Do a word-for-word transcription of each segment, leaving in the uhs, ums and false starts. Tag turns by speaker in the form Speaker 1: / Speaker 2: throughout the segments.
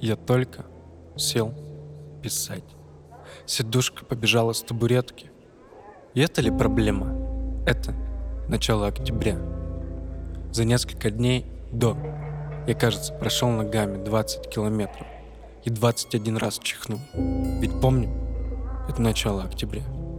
Speaker 1: Я только сел писать. Сидушка побежала с табуретки. И это ли проблема? Это начало октября. За несколько дней до я, кажется, прошел ногами двадцать километров и двадцать один раз чихнул. Ведь помню, это начало октября.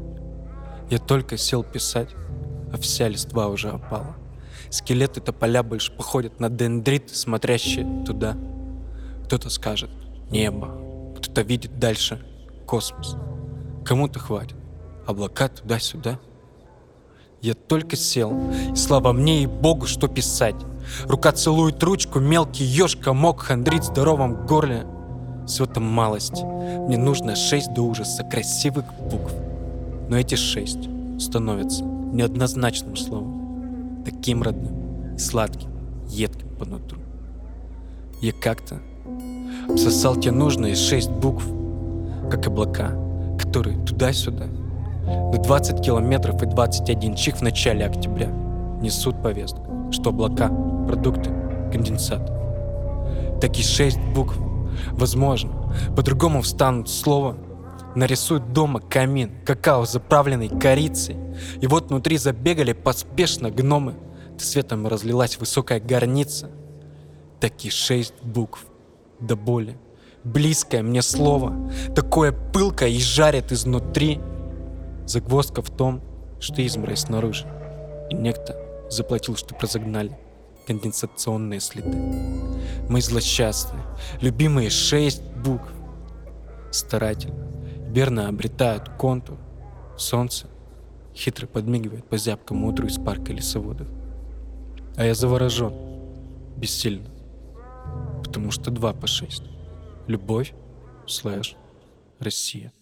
Speaker 1: Я только сел писать, а вся листва уже опала. Скелеты тополя больше походят на дендриты, смотрящие туда. Кто-то скажет небо, кто-то видит дальше космос. Кому-то хватит облака туда-сюда. Я только сел, и слава мне и Богу, что писать. Рука целует ручку, мелкий еж, комок хандрит в здоровом горле. Всего-то малость. Мне нужно шесть до ужаса красивых букв. Но эти шесть становятся неоднозначным словом, таким родным и сладким, едким по нутру. Я как-то обсосал те нужные шесть букв, как облака, которые туда-сюда на двадцать километров и двадцать один чих в начале октября несут повестку, что облака — продукты конденсата. Так и шесть букв, возможно, по-другому встанут слово, нарисуют дома камин, какао, заправленный корицей. И вот внутри забегали поспешно гномы, да светом разлилась высокая горница. Таки шесть букв, до боли близкое мне слово, такое пылкое и жарит изнутри. Загвоздка в том, что изморозь снаружи, и некто заплатил, что разогнали конденсационные следы. Мы злосчастные, любимые шесть букв старательно, верно обретают контур. Солнце хитро подмигивает по зябкому утру из парка лесоводов. А я заворожен, бессильно, потому что два по шесть. Любовь слэш Россия.